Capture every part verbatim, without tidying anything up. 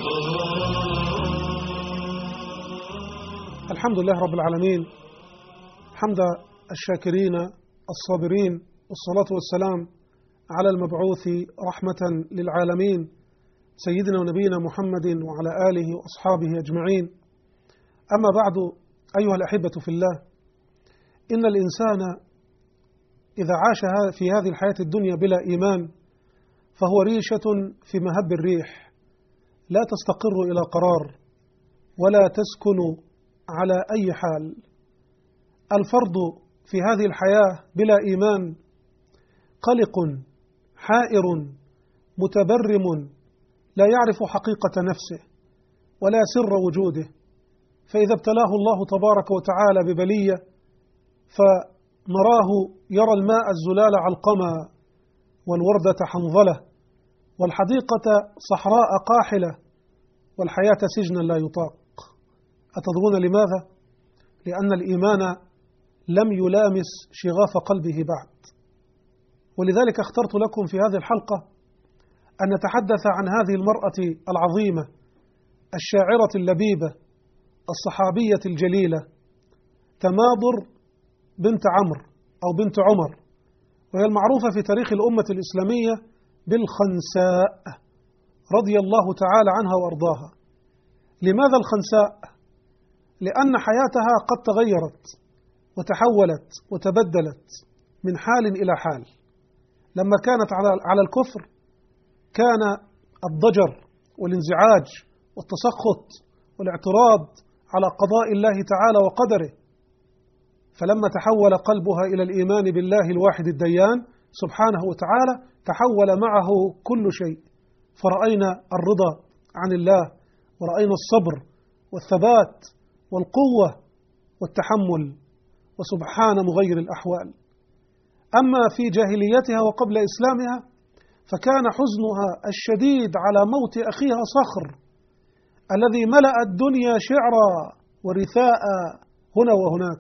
الحمد لله رب العالمين، حمد الشاكرين الصابرين، والصلاة والسلام على المبعوث رحمة للعالمين سيدنا ونبينا محمد وعلى آله وأصحابه أجمعين. أما بعد، أيها الأحبة في الله، إن الإنسان إذا عاش في هذه الحياة الدنيا بلا إيمان فهو ريشة في مهب الريح، لا تستقر إلى قرار ولا تسكن على أي حال. الفرد في هذه الحياة بلا إيمان قلق حائر متبرم، لا يعرف حقيقة نفسه ولا سر وجوده. فإذا ابتلاه الله تبارك وتعالى ببلية فنراه يرى الماء الزلال علقما، والوردة حنظلة، والحديقة صحراء قاحلة، والحياة سجنا لا يطاق. أتدرون لماذا؟ لأن الإيمان لم يلامس شغاف قلبه بعد. ولذلك اخترت لكم في هذه الحلقة أن نتحدث عن هذه المرأة العظيمة الشاعرة اللبيبة الصحابية الجليلة تماضر بنت عمرو أو بنت عمر، وهي المعروفة في تاريخ الأمة الإسلامية بالخنساء رضي الله تعالى عنها وأرضاها. لماذا الخنساء؟ لأن حياتها قد تغيرت وتحولت وتبدلت من حال إلى حال. لما كانت على الكفر كان الضجر والانزعاج والتسخط والاعتراض على قضاء الله تعالى وقدره، فلما تحول قلبها إلى الإيمان بالله الواحد الديان سبحانه وتعالى تحول معه كل شيء، فرأينا الرضا عن الله، ورأينا الصبر والثبات والقوة والتحمل، وسبحان مغير الأحوال. أما في جاهليتها وقبل إسلامها فكان حزنها الشديد على موت أخيها صخر الذي ملأ الدنيا شعرا ورثاء هنا وهناك.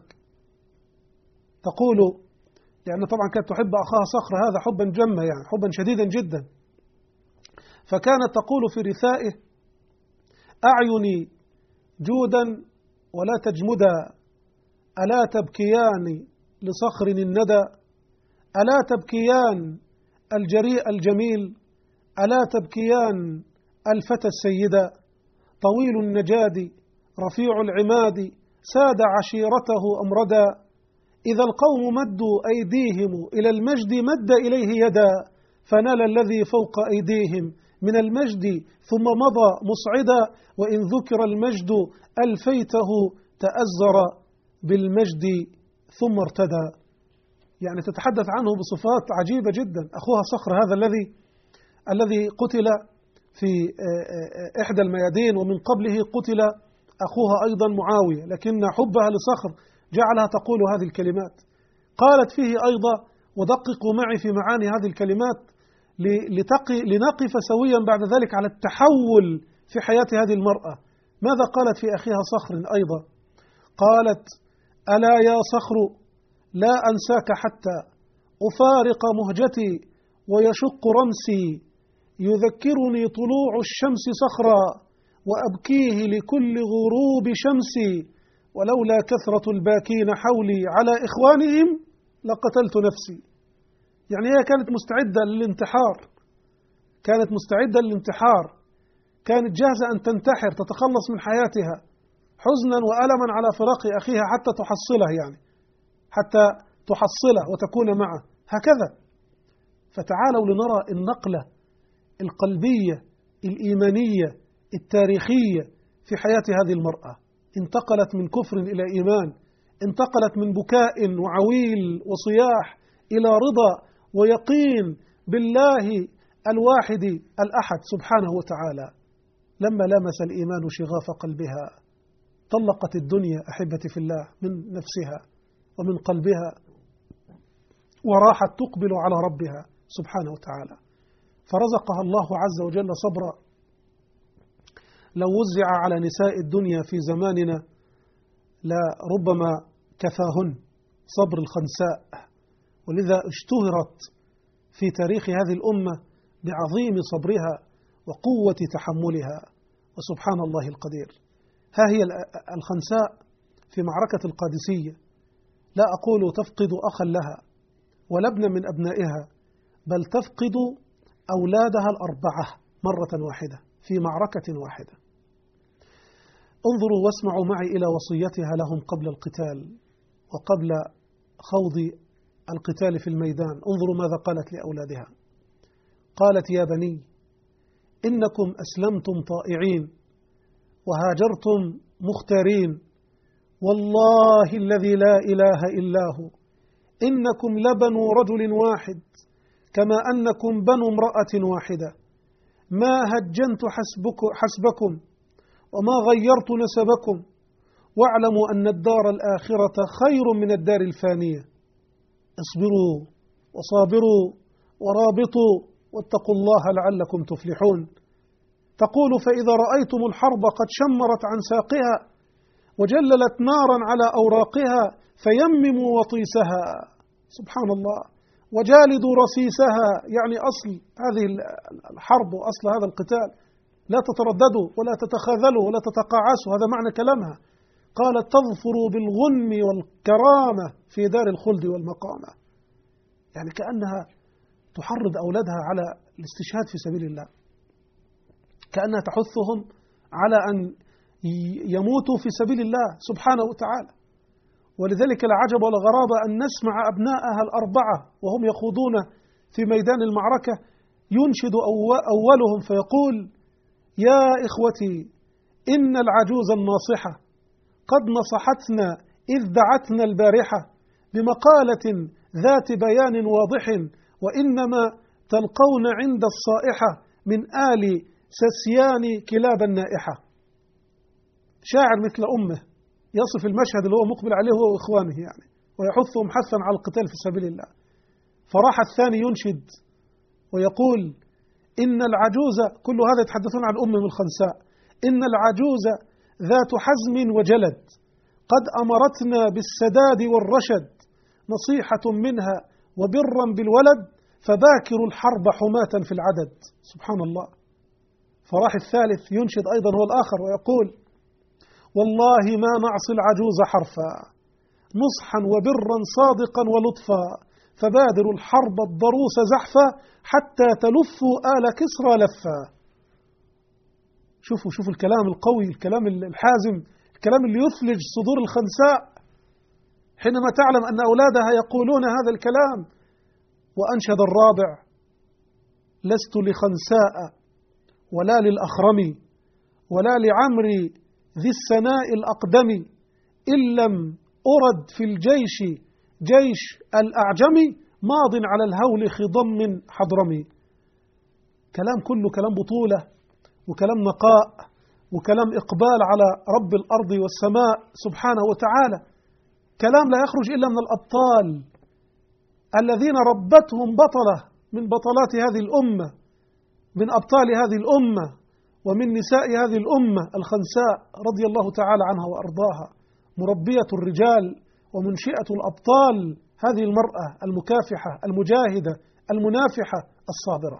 تقول، لأن طبعا كانت تحب أخاها صخر هذا حبا جما، يعني حبا شديدا جدا، فكانت تقول في رثائه: أعيني جودا ولا تجمدا، ألا تبكيان لصخر الندى، ألا تبكيان الجريء الجميل، ألا تبكيان الفتى السيدا، طويل النجاد رفيع العماد، ساد عشيرته أمردا، إذا القوم مدوا أيديهم إلى المجد مد إليه يدا، فنال الذي فوق أيديهم من المجد ثم مضى مصعدا، وإن ذكر المجد ألفيته تأزر بالمجد ثم ارتدى. يعني تتحدث عنه بصفات عجيبة جدا. أخوها صخر هذا الذي الذي قتل في إحدى الميادين، ومن قبله قتل أخوها أيضا معاوية، لكن حبها لصخر جعلها تقول هذه الكلمات. قالت فيه أيضا، ودققوا معي في معاني هذه الكلمات لتقي لنقف سويا بعد ذلك على التحول في حياة هذه المرأة. ماذا قالت في أخيها صخر أيضا؟ قالت: ألا يا صخر لا أنساك حتى أفارق مهجتي ويشق رمسي، يذكرني طلوع الشمس صخرا وأبكيه لكل غروب شمسي، ولولا كثرة الباكين حولي على إخوانهم لقتلت نفسي. يعني هي كانت مستعدة للانتحار، كانت مستعدة للانتحار، كانت جاهزة أن تنتحر تتخلص من حياتها حزنا وألما على فراق أخيها حتى تحصله، يعني حتى تحصله وتكون معه هكذا. فتعالوا لنرى النقلة القلبية الإيمانية التاريخية في حياة هذه المرأة. انتقلت من كفر إلى إيمان، انتقلت من بكاء وعويل وصياح إلى رضا ويقين بالله الواحد الأحد سبحانه وتعالى. لما لمس الإيمان شغاف قلبها طلقت الدنيا أحبتي في الله من نفسها ومن قلبها، وراحت تقبل على ربها سبحانه وتعالى، فرزقها الله عز وجل صبرا لو وزع على نساء الدنيا في زماننا لربما كفاهن صبر الخنساء. ولذا اشتهرت في تاريخ هذه الأمة بعظيم صبرها وقوة تحملها وسبحان الله القدير. ها هي الخنساء في معركة القادسية لا أقول تفقد أخا لها ولا ابنا من أبنائها، بل تفقد أولادها الأربعة مرة واحدة في معركة واحدة. انظروا واسمعوا معي إلى وصيتها لهم قبل القتال وقبل خوض القتال في الميدان. انظروا ماذا قالت لأولادها. قالت: يا بني إنكم أسلمتم طائعين وهاجرتم مختارين، والله الذي لا إله إلا هو إنكم لبنو رجل واحد كما أنكم بنو امرأة واحدة، ما هجنت حسبكم وما غيرت نسبكم، واعلموا أن الدار الآخرة خير من الدار الفانية. اصبروا وصابروا ورابطوا واتقوا الله لعلكم تفلحون. تقول: فإذا رأيتم الحرب قد شمرت عن ساقها وجللت نارا على أوراقها فيمموا وطيسها، سبحان الله، وجالدوا رصيصها، يعني أصل هذه الحرب وأصل هذا القتال، لا تترددوا ولا تتخاذلوا ولا تتقاعسوا، هذا معنى كلامها. قالت: تظفروا بالغنم والكرامة في دار الخلد والمقامة، يعني كأنها تحرض أولادها على الاستشهاد في سبيل الله، كأنها تحثهم على أن يموتوا في سبيل الله سبحانه وتعالى. ولذلك لا عجب ولا غرابة أن نسمع أبناءها الأربعة وهم يخوضون في ميدان المعركة ينشد أولهم فيقول: يا إخوتي إن العجوز الناصحة قد نصحتنا إذ دعتنا البارحة بمقالة ذات بيان واضح، وإنما تلقون عند الصائحة من آل سسيان كلاب النائحة. شاعر مثل أمه يصف المشهد اللي هو مقبل عليه هو وإخوانه يعني، ويحثهم حثا على القتال في سبيل الله. فراح الثاني ينشد ويقول: إن العجوز، كل هذا يتحدثون عن أمهم الخنساء، إن العجوز ذات حزم وجلد قد أمرتنا بالسداد والرشد، نصيحة منها وبرا بالولد، فباكروا الحرب حماة في العدد. سبحان الله. فراح الثالث ينشد أيضا هو الآخر ويقول: والله ما نعصي العجوز حرفا، نصحا وبرا صادقا ولطفا، فبادروا الحرب الضروس زحفا، حتى تلفوا آل كسرى لفا. شوفوا شوفوا الكلام القوي، الكلام الحازم، الكلام اللي يثلج صدور الخنساء حينما تعلم أن أولادها يقولون هذا الكلام. وأنشد الرابع: لست لخنساء ولا للأخرم ولا لعمري ذي السناء الأقدم، إن لم أرد في الجيش جيش الأعجم، ماض على الهول خضم حضرمي. كلام كله كلام بطولة وكلام نقاء وكلام إقبال على رب الأرض والسماء سبحانه وتعالى، كلام لا يخرج إلا من الأبطال الذين ربتهم بطلة من بطلات هذه الأمة، من أبطال هذه الأمة ومن نساء هذه الأمة الخنساء رضي الله تعالى عنها وأرضاها، مربية الرجال ومنشئة الأبطال، هذه المرأة المكافحة المجاهدة المنافحة الصابرة.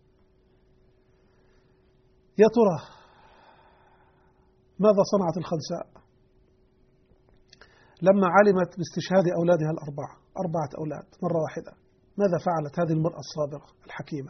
يا ترى ماذا صنعت الخنساء لما علمت باستشهاد أولادها الأربعة، أربعة أولاد مرة واحدة؟ ماذا فعلت هذه المرأة الصابرة الحكيمة؟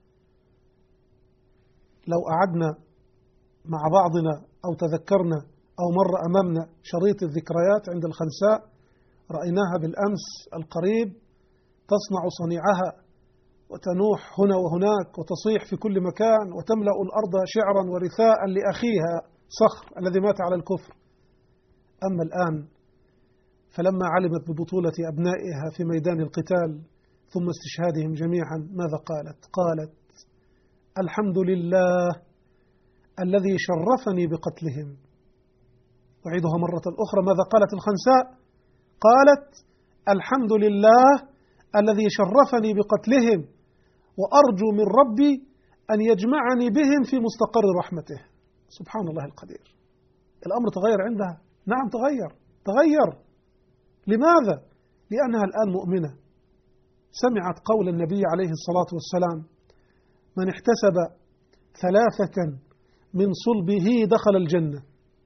لو قعدنا مع بعضنا أو تذكرنا أو مر أمامنا شريط الذكريات عند الخنساء، رأيناها بالأمس القريب تصنع صنيعها وتنوح هنا وهناك وتصيح في كل مكان وتملأ الأرض شعرا ورثاء لأخيها صخر الذي مات على الكفر. أما الآن فلما علمت ببطولة أبنائها في ميدان القتال ثم استشهادهم جميعا، ماذا قالت؟ قالت: الحمد لله الذي شرفني بقتلهم. أعيدها مرة أخرى، ماذا قالت الخنساء؟ قالت: الحمد لله الذي شرفني بقتلهم، وأرجو من ربي أن يجمعني بهم في مستقر رحمته. سبحان الله القدير. الأمر تغير عندها؟ نعم تغير، تغير. لماذا؟ لأنها الآن مؤمنة، سمعت قول النبي عليه الصلاة والسلام: من احتسب ثلاثة من صلبه دخل الجنة.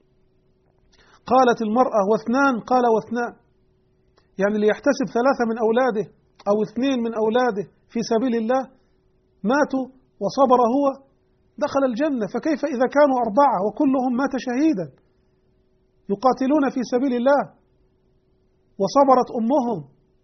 قالت المرأة واثنان؟ قال واثنان، يعني اللي يحتسب ثلاثة من أولاده أو اثنين من أولاده في سبيل الله ماتوا وصبر هو دخل الجنة، فكيف إذا كانوا أربعة وكلهم مات شهيدا يقاتلون في سبيل الله وصبرت أمهم؟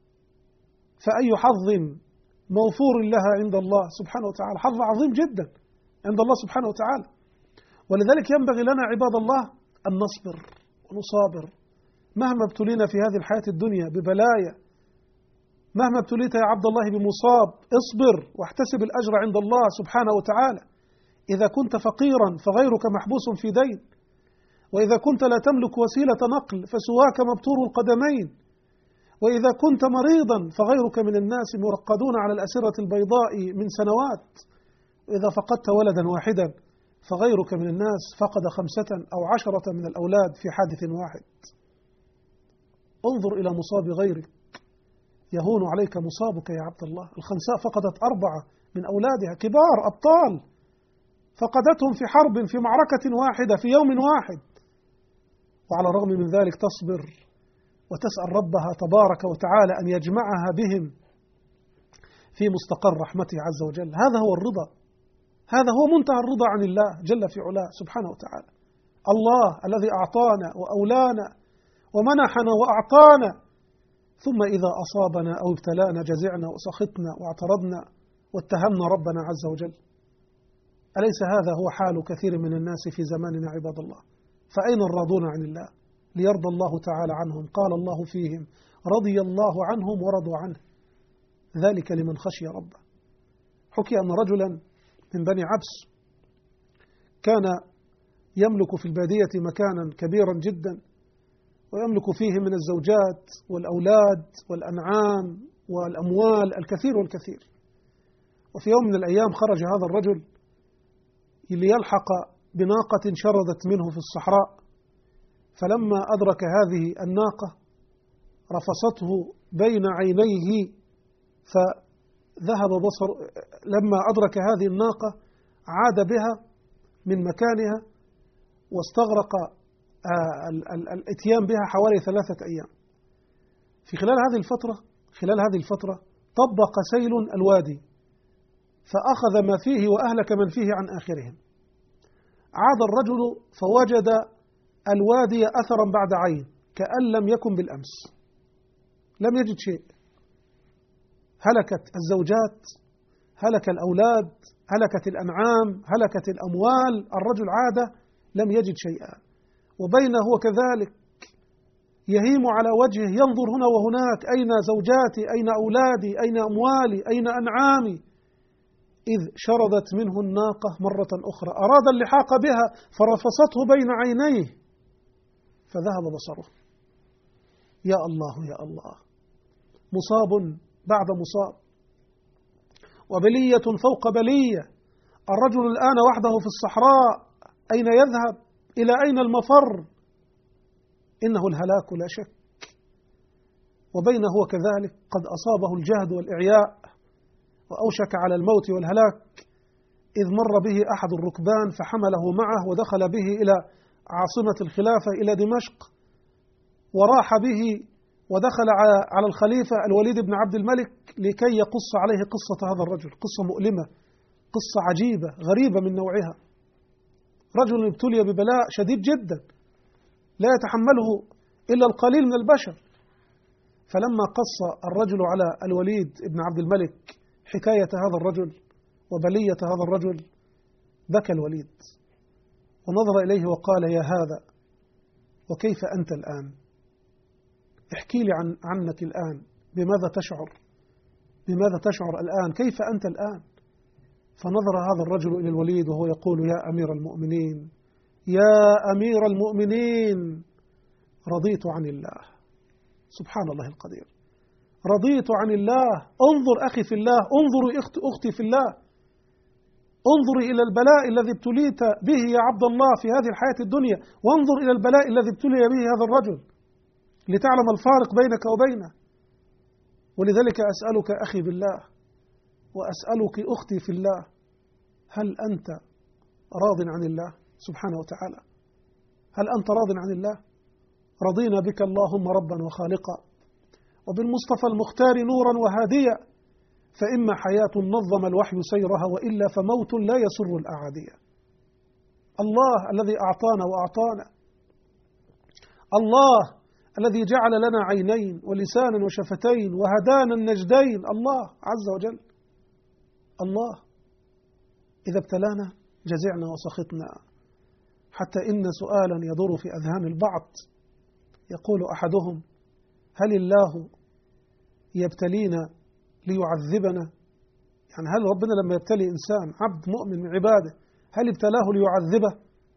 فأي حظ موفور لها عند الله سبحانه وتعالى، حظ عظيم جدا عند الله سبحانه وتعالى. ولذلك ينبغي لنا عباد الله أن نصبر ونصابر مهما ابتلينا في هذه الحياة الدنيا ببلايا. مهما ابتليت يا عبد الله بمصاب اصبر واحتسب الأجر عند الله سبحانه وتعالى. إذا كنت فقيرا فغيرك محبوس في دين، وإذا كنت لا تملك وسيلة نقل فسواك مبتور القدمين، وإذا كنت مريضا فغيرك من الناس مرقدون على الأسرة البيضاء من سنوات، وإذا فقدت ولدا واحدا فغيرك من الناس فقد خمسة أو عشرة من الأولاد في حادث واحد. انظر إلى مصاب غيرك يهون عليك مصابك يا عبد الله. الخنساء فقدت أربعة من أولادها كبار أبطال، فقدتهم في حرب في معركة واحدة في يوم واحد، وعلى الرغم من ذلك تصبر وتسأل ربها تبارك وتعالى أن يجمعها بهم في مستقر رحمته عز وجل. هذا هو الرضا، هذا هو منتهى الرضا عن الله جل في علاه سبحانه وتعالى. الله الذي أعطانا وأولانا ومنحنا وأعطانا، ثم إذا أصابنا أو ابتلانا جزعنا وسخطنا واعترضنا واتهمنا ربنا عز وجل. أليس هذا هو حال كثير من الناس في زماننا عباد الله؟ فأين الراضون عن الله ليرضى الله تعالى عنهم؟ قال الله فيهم رضي الله عنهم ورضوا عنه ذلك لمن خشي ربه. حكي أن رجلا من بني عبس كان يملك في البادية مكانا كبيرا جدا، ويملك فيه من الزوجات والأولاد والأنعام والأموال الكثير والكثير. وفي يوم من الأيام خرج هذا الرجل ليلحق بناقة شردت منه في الصحراء، فلما أدرك هذه الناقة رفصته بين عينيه، فذهب بصر. لما أدرك هذه الناقة عاد بها من مكانها واستغرق الاتيان بها حوالي ثلاثة أيام. في خلال هذه الفترة خلال هذه الفترة طبق سيل الوادي فأخذ ما فيه وأهلك من فيه عن آخرهم. عاد الرجل فوجد الوادي أثرا بعد عين كأن لم يكن بالأمس، لم يجد شيء. هلكت الزوجات، هلك الأولاد، هلكت الأنعام، هلكت الأموال. الرجل عاد لم يجد شيئا، وبينه هو كذلك يهيم على وجهه ينظر هنا وهناك، أين زوجاتي، أين أولادي، أين أموالي، أين أنعامي؟ إذ شردت منه الناقة مرة أخرى، أراد اللحاق بها فرفصته بين عينيه فذهب بصره. يا الله يا الله، مصاب بعد مصاب وبلية فوق بلية. الرجل الآن وحده في الصحراء، أين يذهب؟ إلى أين المفر؟ إنه الهلاك لا شك. وبينه هو كذلك قد أصابه الجهد والإعياء وأوشك على الموت والهلاك، إذ مر به أحد الركبان فحمله معه ودخل به إلى عاصمة الخلافة إلى دمشق، وراح به ودخل على الخليفة الوليد بن عبد الملك لكي يقص عليه قصة هذا الرجل. قصة مؤلمة، قصة عجيبة غريبة من نوعها. رجل ابتلي ببلاء شديد جدا لا يتحمله إلا القليل من البشر. فلما قص الرجل على الوليد بن عبد الملك حكاية هذا الرجل وبلية هذا الرجل، بكى الوليد ونظر إليه وقال يا هذا، وكيف أنت الآن؟ احكي لي عن عنك الآن، بماذا تشعر؟ بماذا تشعر الآن؟ كيف أنت الآن؟ فنظر هذا الرجل إلى الوليد وهو يقول يا أمير المؤمنين، يا أمير المؤمنين، رضيت عن الله. سبحان الله القدير، رضيت عن الله. انظر أخي في الله، انظري أختي في الله، انظري إلى البلاء الذي ابتليت به يا عبد الله في هذه الحياة الدنيا، وانظر إلى البلاء الذي ابتلي به هذا الرجل لتعلم الفارق بينك وبينه. ولذلك أسألك أخي بالله وأسألك أختي في الله، هل أنت راض عن الله سبحانه وتعالى. هل أنت راض عن الله؟ رضينا بك اللهم ربا وخالقا، وبالمصطفى المختار نورا وهاديا، فإما حياة نظم الوحي سيرها، وإلا فموت لا يسر الأعادية. الله الذي أعطانا وأعطانا، الله الذي جعل لنا عينين ولسانا وشفتين وهدانا النجدين، الله عز وجل. الله إذا ابتلانا جزعنا وسخطنا، حتى إن سؤالا يدور في أذهان البعض، يقول أحدهم: هل الله يبتلينا ليعذبنا؟ يعني هل ربنا لما يبتلي إنسان عبد مؤمن من عباده هل ابتلاه ليعذبه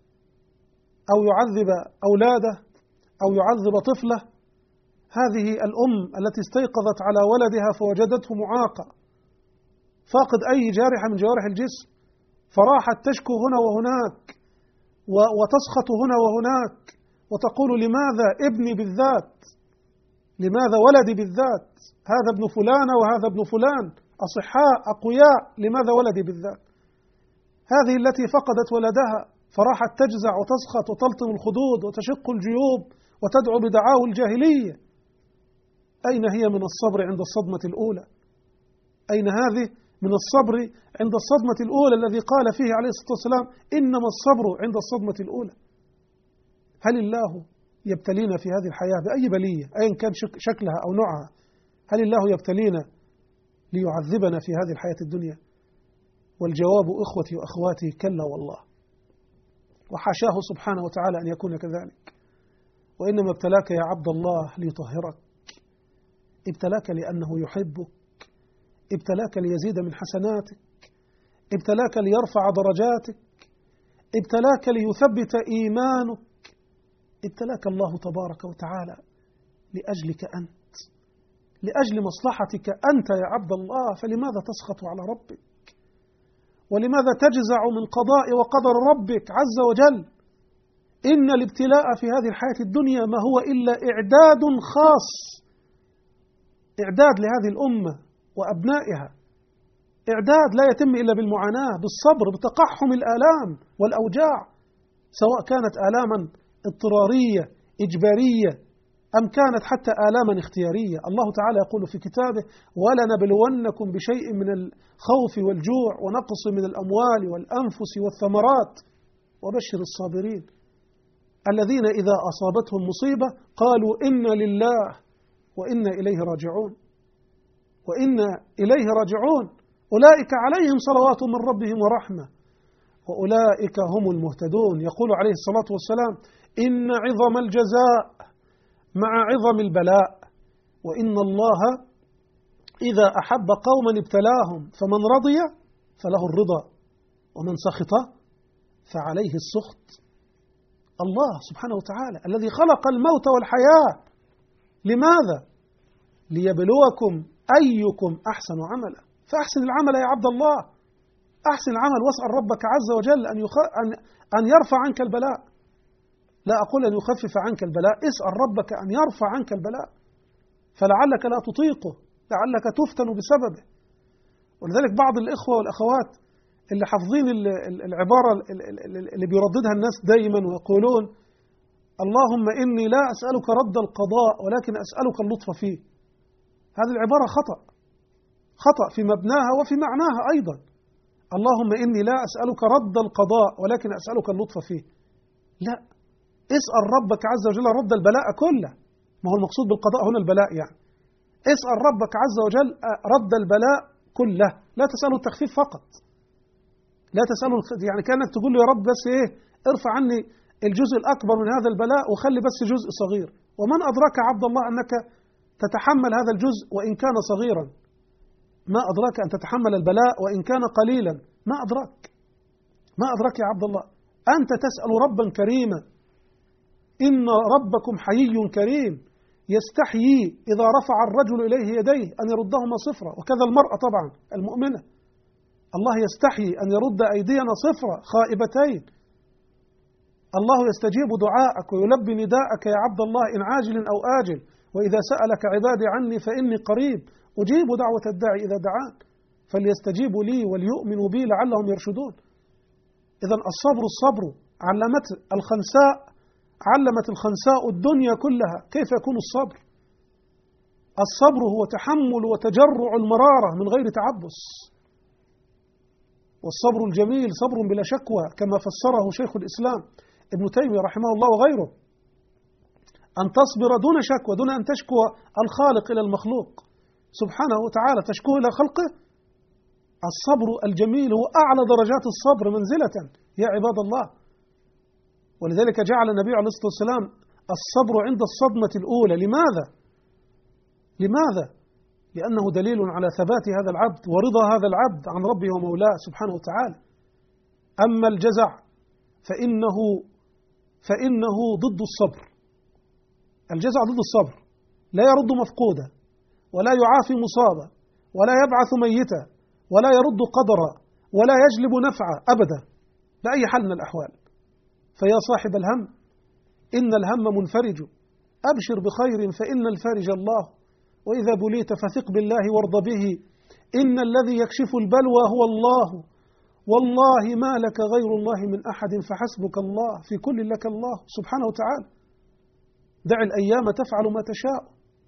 أو يعذب أولاده أو يعذب طفله؟ هذه الأم التي استيقظت على ولدها فوجدته معاقا فاقد أي جارحة من جوارح الجسم، فراحت تشكو هنا وهناك وتسخط هنا وهناك وتقول: لماذا ابني بالذات؟ لماذا ولدي بالذات؟ هذا ابن فلان وهذا ابن فلان أصحاء أقوياء، لماذا ولدي بالذات؟ هذه التي فقدت ولدها فراحت تجزع وتسخط وتلطم الخدود وتشق الجيوب وتدعو بدعاوى الجاهلية. أين هي من الصبر عند الصدمة الأولى؟ أين هذه من الصبر عند الصدمة الأولى الذي قال فيه عليه الصلاة والسلام: إنما الصبر عند الصدمة الأولى. هل الله يبتلينا في هذه الحياة بأي بلية أيا كان شكلها أو نوعها؟ هل الله يبتلينا ليعذبنا في هذه الحياة الدنيا؟ والجواب إخوتي وأخواتي: كلا والله، وحاشاه سبحانه وتعالى أن يكون كذلك. وإنما ابتلاك يا عبد الله ليطهرك، ابتلاك لأنه يحبك، ابتلاك ليزيد من حسناتك، ابتلاك ليرفع درجاتك، ابتلاك ليثبت إيمانك، ابتلاك الله تبارك وتعالى لأجلك أنت، لأجل مصلحتك أنت يا عبد الله. فلماذا تسخط على ربك؟ ولماذا تجزع من قضاء وقدر ربك عز وجل؟ إن الابتلاء في هذه الحياة الدنيا ما هو إلا إعداد خاص، إعداد لهذه الأمة وأبنائها، إعداد لا يتم إلا بالمعاناة، بالصبر، بتقحم الآلام والأوجاع، سواء كانت آلاما اضطرارية إجبارية أم كانت حتى آلاما اختيارية. الله تعالى يقول في كتابه: ولنبلونكم بشيء من الخوف والجوع ونقص من الأموال والأنفس والثمرات وبشر الصابرين الذين إذا أصابتهم مصيبة قالوا إنا لله وإنا إليه راجعون، وإنا إليه راجعون، أولئك عليهم صلوات من ربهم ورحمة وأولئك هم المهتدون. يقول عليه الصلاة والسلام: إن عظم الجزاء مع عظم البلاء، وإن الله إذا أحب قوما ابتلاهم، فمن رضي فله الرضا ومن سخط فعليه السخط. الله سبحانه وتعالى الذي خلق الموت والحياة، لماذا؟ ليبلوكم أيكم أحسن عملا، فأحسن العمل يا عبد الله، أحسن العمل، واسأل ربك عز وجل أن, يخ... أن... أن يرفع عنك البلاء. لا أقول أن يخفف عنك البلاء، اسأل ربك أن يرفع عنك البلاء، فلعلك لا تطيقه، لعلك تفتن بسببه. ولذلك بعض الإخوة والأخوات اللي حافظين العبارة اللي بيرددها الناس دائما ويقولون: اللهم إني لا أسألك رد القضاء ولكن أسألك اللطف فيه. هذه العبارة خطأ، خطأ في مبناها وفي معناها أيضا. اللهم إني لا أسألك رد القضاء ولكن أسألك اللطف فيه. لا، اسأل ربك عز وجل رد البلاء كله، ما هو المقصود بالقضاء هنا البلاء يعني. اسأل ربك عز وجل رد البلاء كله، لا تسأله التخفيف فقط، لا تسأله يعني كأنك تقول له: يا رب بس إيه، ارفع عني الجزء الأكبر من هذا البلاء وخلي بس جزء صغير. ومن أدراك عبد الله أنك تتحمل هذا الجزء وإن كان صغيرا؟ ما أدراك أن تتحمل البلاء وإن كان قليلا؟ ما أدراك، ما أدراك يا عبد الله. أنت تسأل ربا كريما، إن ربكم حيي كريم يستحيي إذا رفع الرجل إليه يديه أن يردهما صفرا، وكذا المرأة طبعا المؤمنة، الله يستحيي أن يرد أيدينا صفرا خائبتين. الله يستجيب دعاءك ويلبي نداءك يا عبد الله إن عاجل أو آجل، وإذا سألك عبادي عني فإني قريب أجيب دعوة الداعي إذا دعان فليستجيبوا لي وليؤمنوا بي لعلهم يرشدون. إذن الصبر الصبر علمت الخنساء علمت الخنساء الدنيا كلها كيف يكون الصبر. الصبر هو تحمل وتجرع المرارة من غير تعبس، والصبر الجميل صبر بلا شكوى كما فسره شيخ الإسلام ابن تيمية رحمه الله وغيره، أن تصبر دون شكوى، دون أن تشكو الخالق إلى المخلوق سبحانه وتعالى، تشكوه إلى خلقه. الصبر الجميل هو أعلى درجات الصبر منزلة يا عباد الله. ولذلك جعل النبي عليه الصلاة والسلام الصبر عند الصدمة الأولى. لماذا؟ لماذا؟ لأنه دليل على ثبات هذا العبد ورضا هذا العبد عن ربه ومولاه سبحانه وتعالى. أما الجزع فإنه فإنه ضد الصبر. الجزع ضد الصبر، لا يرد مفقودا، ولا يعافي مصابا، ولا يبعث ميتا، ولا يرد قدرا، ولا يجلب نفعا أبدا بأي حال من الأحوال. فيا صاحب الهم، إن الهم منفرج، أبشر بخير فإن الفارج الله، وإذا بليت فثق بالله وارض به، إن الذي يكشف البلوى هو الله، والله ما لك غير الله من أحد فحسبك الله، في كل لك الله سبحانه وتعالى. دع الأيام تفعل ما تشاء،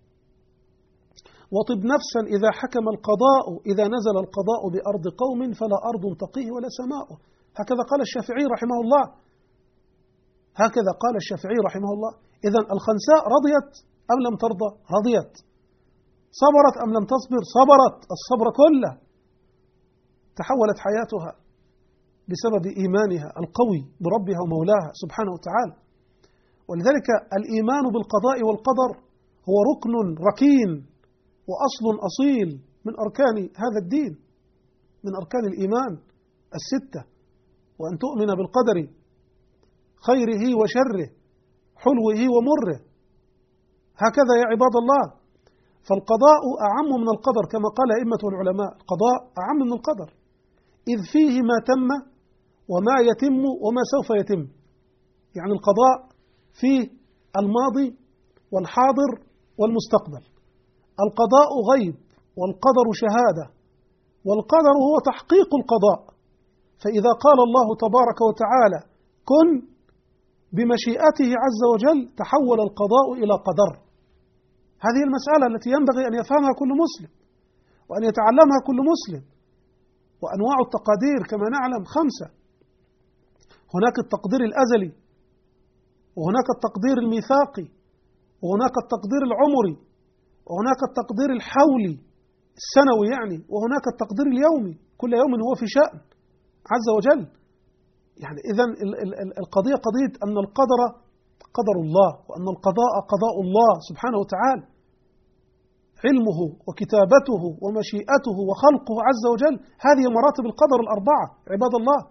وطب نفسا إذا حكم القضاء، إذا نزل القضاء بأرض قوم فلا أرض تقيه ولا سماء. هكذا قال الشافعي رحمه الله، هكذا قال الشافعي رحمه الله. إذن الخنساء رضيت أم لم ترضى؟ رضيت. صبرت أم لم تصبر؟ صبرت الصبر كله. تحولت حياتها بسبب إيمانها القوي بربها ومولاها سبحانه وتعالى. ولذلك الإيمان بالقضاء والقدر هو ركن ركين وأصل أصيل من أركان هذا الدين، من أركان الإيمان الستة، وأن تؤمن بالقدر خيره وشره، حلوه ومره. هكذا يا عباد الله. فالقضاء أعم من القدر كما قال أئمة العلماء، القضاء أعم من القدر، إذ فيه ما تم وما يتم وما سوف يتم. يعني القضاء فيه الماضي والحاضر والمستقبل. القضاء غيب والقدر شهادة، والقدر هو تحقيق القضاء. فإذا قال الله تبارك وتعالى كن بمشيئته عز وجل تحول القضاء إلى قدر. هذه المسألة التي ينبغي أن يفهمها كل مسلم وأن يتعلمها كل مسلم. وأنواع التقادير كما نعلم خمسة: هناك التقدير الأزلي، وهناك التقدير الميثاقي، وهناك التقدير العمري، وهناك التقدير الحولي السنوي يعني، وهناك التقدير اليومي، كل يوم هو في شأن عز وجل. يعني إذن القضية قضية أن القدر قدر الله، وأن القضاء قضاء الله سبحانه وتعالى، علمه وكتابته ومشيئته وخلقه عز وجل. هذه مراتب القدر الأربعة عباد الله.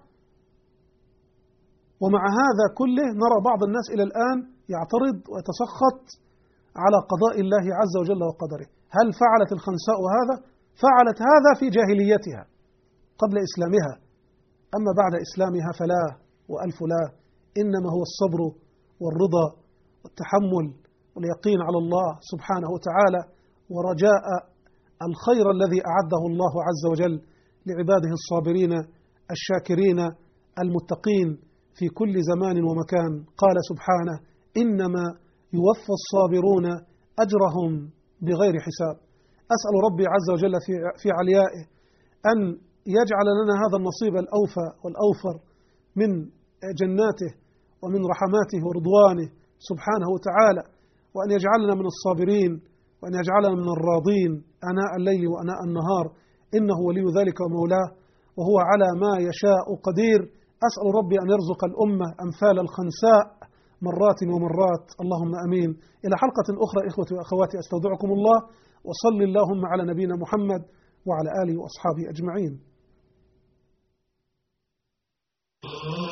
ومع هذا كله نرى بعض الناس إلى الآن يعترض ويتسخط على قضاء الله عز وجل وقدره. هل فعلت الخنساء هذا؟ فعلت هذا في جاهليتها قبل إسلامها، أما بعد إسلامها فلا وألف لا. إنما هو الصبر والرضا والتحمل واليقين على الله سبحانه وتعالى، ورجاء الخير الذي أعده الله عز وجل لعباده الصابرين الشاكرين المتقين في كل زمان ومكان. قال سبحانه: إنما يوفى الصابرون أجرهم بغير حساب. أسأل ربي عز وجل في في عليائه أن يجعل لنا هذا النصيب الأوفى والأوفر من جناته ومن رحماته ورضوانه سبحانه وتعالى، وأن يجعلنا من الصابرين، وأن يجعلنا من الراضين آناء الليل وآناء النهار، إنه ولي ذلك ومولاه، وهو على ما يشاء قدير. أسأل ربي أن يرزق الأمة أمثال الخنساء مرات ومرات، اللهم أمين. إلى حلقة أخرى إخوتي وأخواتي، أستودعكم الله، وصل اللهم على نبينا محمد وعلى آله وأصحابه أجمعين.